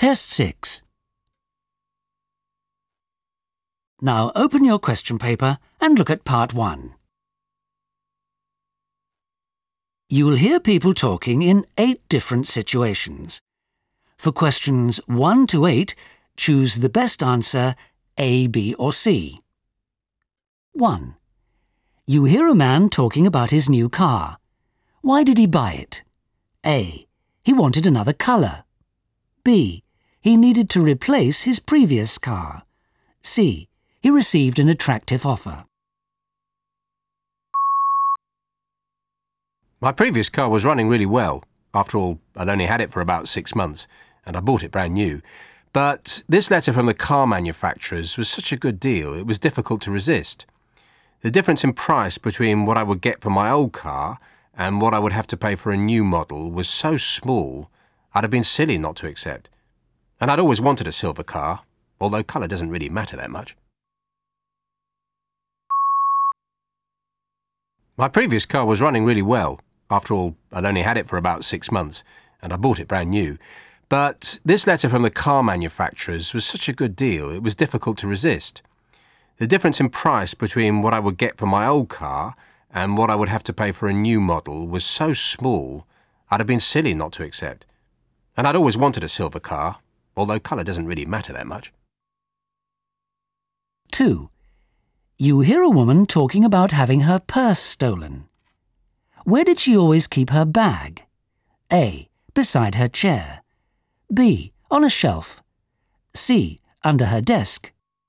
Test 6. Now open your question paper and look at part 1. You will hear people talking in 8 different situations. For questions 1 to 8, choose the best answer A, B or C. 1. You hear a man talking about his new car. Why did he buy it? A. He wanted another colour. B. He needed to replace his previous car. C. He received an attractive offer. My previous car was running really well. After all, I'd only had it for about 6 months, and I bought it brand new. But this letter from the car manufacturers was such a good deal, it was difficult to resist. The difference in price between what I would get for my old car and what I would have to pay for a new model was so small, I'd have been silly not to accept. And I'd always wanted a silver car, although colour doesn't really matter that much. My previous car was running really well. After all, I'd only had it for about 6 months, and I bought it brand new. But this letter from the car manufacturers was such a good deal, it was difficult to resist. The difference in price between what I would get for my old car and what I would have to pay for a new model was so small, I'd have been silly not to accept. And I'd always wanted a silver car, although colour doesn't really matter that much. 2. You hear a woman talking about having her purse stolen. Where did she always keep her bag? A. Beside her chair. B. On a shelf. C. Under her desk.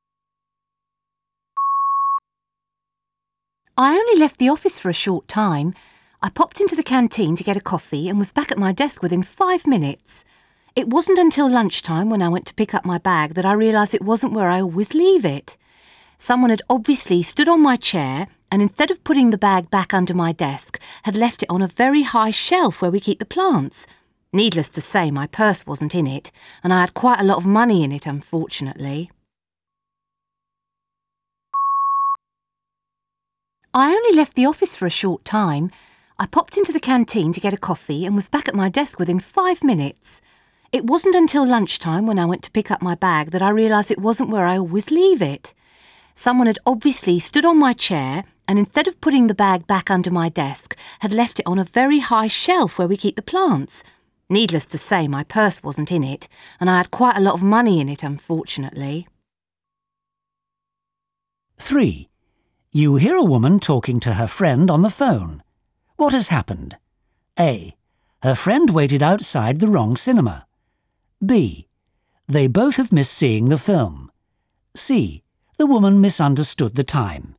I only left the office for a short time. I popped into the canteen to get a coffee and was back at my desk within 5 minutes. It wasn't until lunchtime when I went to pick up my bag that I realised it wasn't where I always leave it. Someone had obviously stood on my chair and instead of putting the bag back under my desk, had left it on a very high shelf where we keep the plants. Needless to say, my purse wasn't in it, and I had quite a lot of money in it, unfortunately. I only left the office for a short time. I popped into the canteen to get a coffee and was back at my desk within 5 minutes. It wasn't until lunchtime when I went to pick up my bag that I realised it wasn't where I always leave it. Someone had obviously stood on my chair and instead of putting the bag back under my desk, had left it on a very high shelf where we keep the plants. Needless to say, my purse wasn't in it, and I had quite a lot of money in it, unfortunately. 3. You hear a woman talking to her friend on the phone. What has happened? A. Her friend waited outside the wrong cinema. B. They both have missed seeing the film. C. The woman misunderstood the time.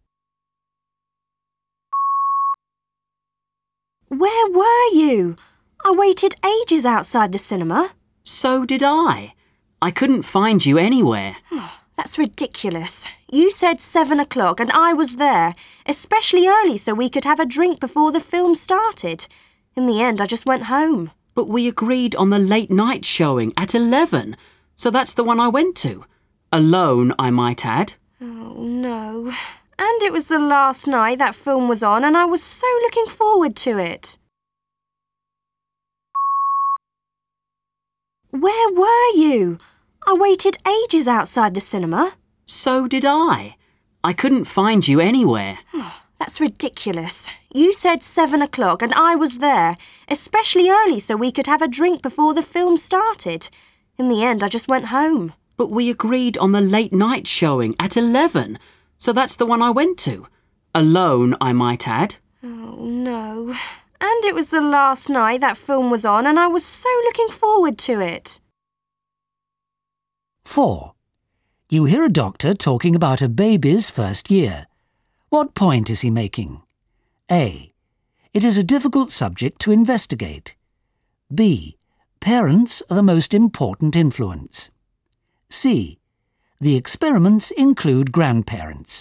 Where were you? I waited ages outside the cinema. So did I. I couldn't find you anywhere. That's ridiculous. You said 7 o'clock and I was there, especially early so we could have a drink before the film started. In the end, I just went home. But we agreed on the late night showing at 11, so that's the one I went to. Alone, I might add. Oh, no. And it was the last night that film was on and I was so looking forward to it. Where were you? I waited ages outside the cinema. So did I. I couldn't find you anywhere. That's ridiculous. You said 7 o'clock and I was there, especially early so we could have a drink before the film started. In the end, I just went home. But we agreed on the late night showing at 11, so that's the one I went to. Alone, I might add. Oh, no. And it was the last night that film was on and I was so looking forward to it. 4. You hear a doctor talking about a baby's first year. What point is he making? A. It is a difficult subject to investigate. B. Parents are the most important influence. C. The experiments include grandparents.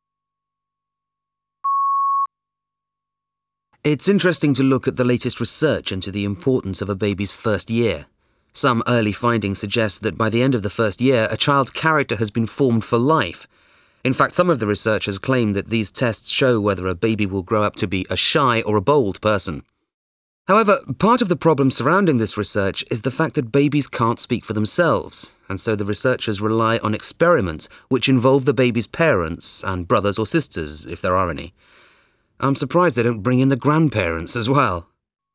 It's interesting to look at the latest research into the importance of a baby's first year. Some early findings suggest that by the end of the first year, a child's character has been formed for life. In fact, some of the researchers claim that these tests show whether a baby will grow up to be a shy or a bold person. However, part of the problem surrounding this research is the fact that babies can't speak for themselves, and so the researchers rely on experiments which involve the baby's parents and brothers or sisters, if there are any. I'm surprised they don't bring in the grandparents as well.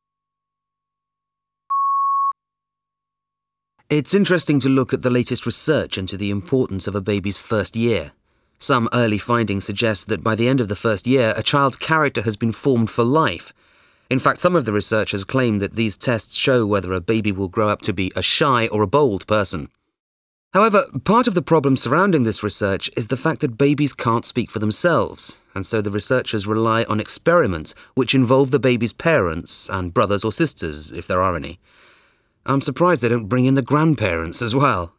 It's interesting to look at the latest research into the importance of a baby's first year. Some early findings suggest that by the end of the first year, a child's character has been formed for life. In fact, some of the researchers claim that these tests show whether a baby will grow up to be a shy or a bold person. However, part of the problem surrounding this research is the fact that babies can't speak for themselves, and so the researchers rely on experiments which involve the baby's parents and brothers or sisters, if there are any. I'm surprised they don't bring in the grandparents as well.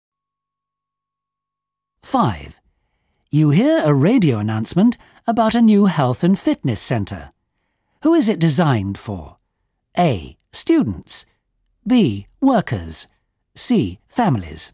5. You hear a radio announcement about a new health and fitness centre. Who is it designed for? A. Students. B. Workers. C. Families.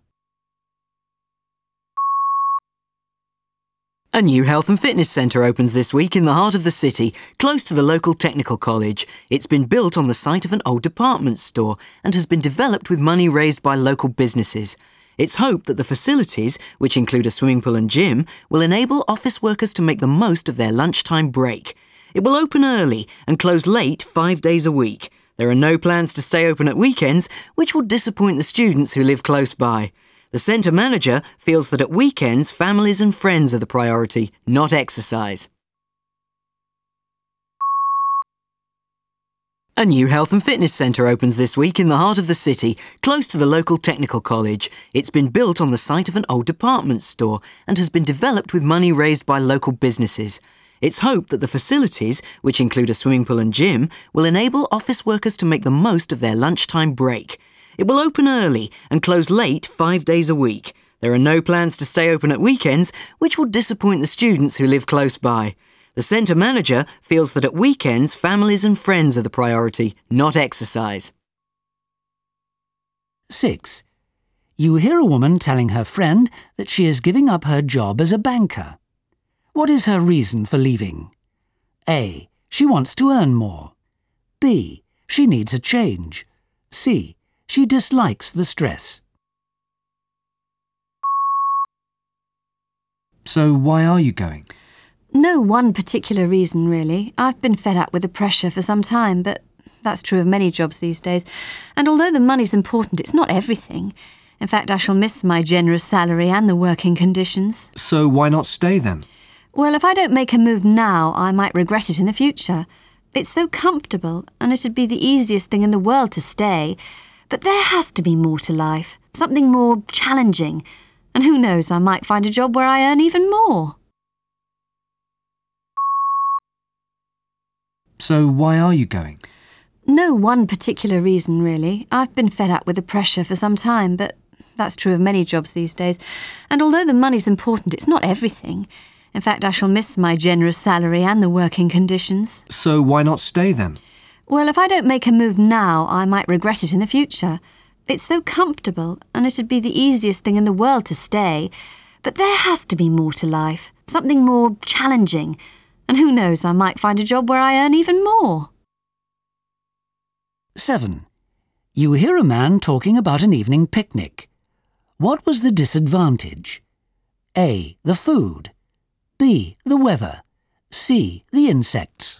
A new health and fitness centre opens this week in the heart of the city, close to the local technical college. It's been built on the site of an old department store and has been developed with money raised by local businesses. It's hoped that the facilities, which include a swimming pool and gym, will enable office workers to make the most of their lunchtime break. It will open early and close late 5 days a week. There are no plans to stay open at weekends, which will disappoint the students who live close by. The centre manager feels that at weekends, families and friends are the priority, not exercise. A new health and fitness centre opens this week in the heart of the city, close to the local technical college. It's been built on the site of an old department store and has been developed with money raised by local businesses. It's hoped that the facilities, which include a swimming pool and gym, will enable office workers to make the most of their lunchtime break. It will open early and close late 5 days a week. There are no plans to stay open at weekends, which will disappoint the students who live close by. The centre manager feels that at weekends, families and friends are the priority, not exercise. 6. You hear a woman telling her friend that she is giving up her job as a banker. What is her reason for leaving? A. She wants to earn more. B. She needs a change. C. She dislikes the stress. So why are you going? No one particular reason, really. I've been fed up with the pressure for some time, but that's true of many jobs these days. And although the money's important, it's not everything. In fact, I shall miss my generous salary and the working conditions. So why not stay then? Well, if I don't make a move now, I might regret it in the future. It's so comfortable, and it'd be the easiest thing in the world to stay. But there has to be more to life, something more challenging. And who knows, I might find a job where I earn even more. So why are you going? No one particular reason, really. I've been fed up with the pressure for some time, but that's true of many jobs these days. And although the money's important, it's not everything. In fact, I shall miss my generous salary and the working conditions. So why not stay then? Well, if I don't make a move now, I might regret it in the future. It's so comfortable, and it'd be the easiest thing in the world to stay. But there has to be more to life, something more challenging. And who knows, I might find a job where I earn even more. 7. You hear a man talking about an evening picnic. What was the disadvantage? A. The food. B. The weather. C. The insects.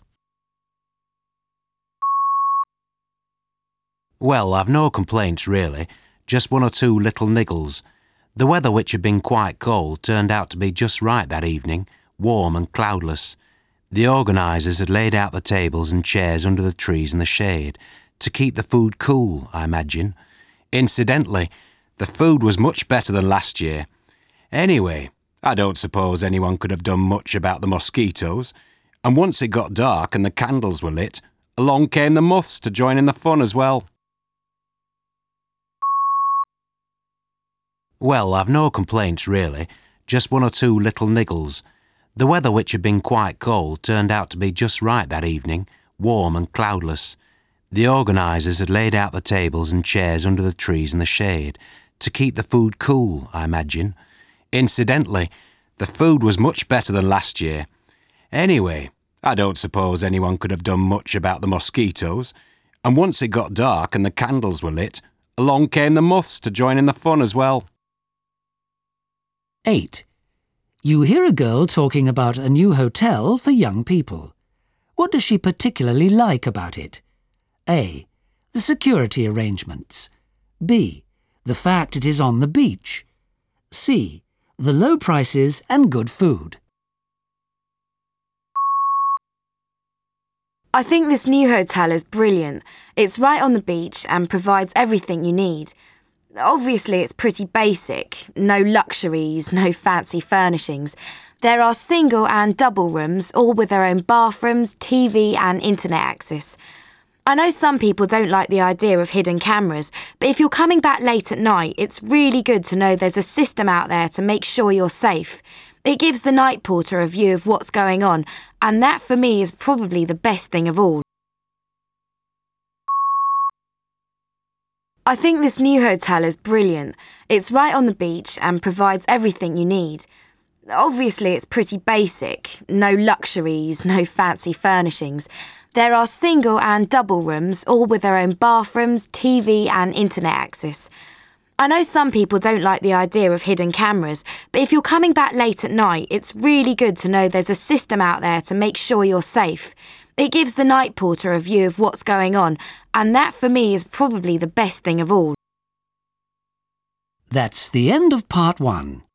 Well, I've no complaints really, just one or two little niggles. The weather, which had been quite cold, turned out to be just right that evening, warm and cloudless. The organisers had laid out the tables and chairs under the trees in the shade, to keep the food cool, I imagine. Incidentally, the food was much better than last year. Anyway, I don't suppose anyone could have done much about the mosquitoes, and once it got dark and the candles were lit, along came the moths to join in the fun as well. Well, I've no complaints really, just one or two little niggles. The weather, which had been quite cold, turned out to be just right that evening, warm and cloudless. The organisers had laid out the tables and chairs under the trees in the shade, to keep the food cool, I imagine. Incidentally, the food was much better than last year. Anyway, I don't suppose anyone could have done much about the mosquitoes, And once it got dark and the candles were lit, along came the moths to join in the fun as well. 8. You hear a girl talking about a new hotel for young people. What does she particularly like about it? A. The security arrangements. B. The fact it is on the beach. C. The low prices and good food. I think this new hotel is brilliant. It's right on the beach and provides everything you need. Obviously, it's pretty basic. No luxuries, no fancy furnishings. There are single and double rooms, all with their own bathrooms, TV and internet access. I know some people don't like the idea of hidden cameras, but if you're coming back late at night, it's really good to know there's a system out there to make sure you're safe. It gives the night porter a view of what's going on, and that for me is probably the best thing of all. I think this new hotel is brilliant. It's right on the beach and provides everything you need. Obviously, it's pretty basic. No luxuries, no fancy furnishings. There are single and double rooms, all with their own bathrooms, TV and internet access. I know some people don't like the idea of hidden cameras, but if you're coming back late at night, it's really good to know there's a system out there to make sure you're safe. It gives the night porter a view of what's going on, and that for me is probably the best thing of all. That's the end of part 1.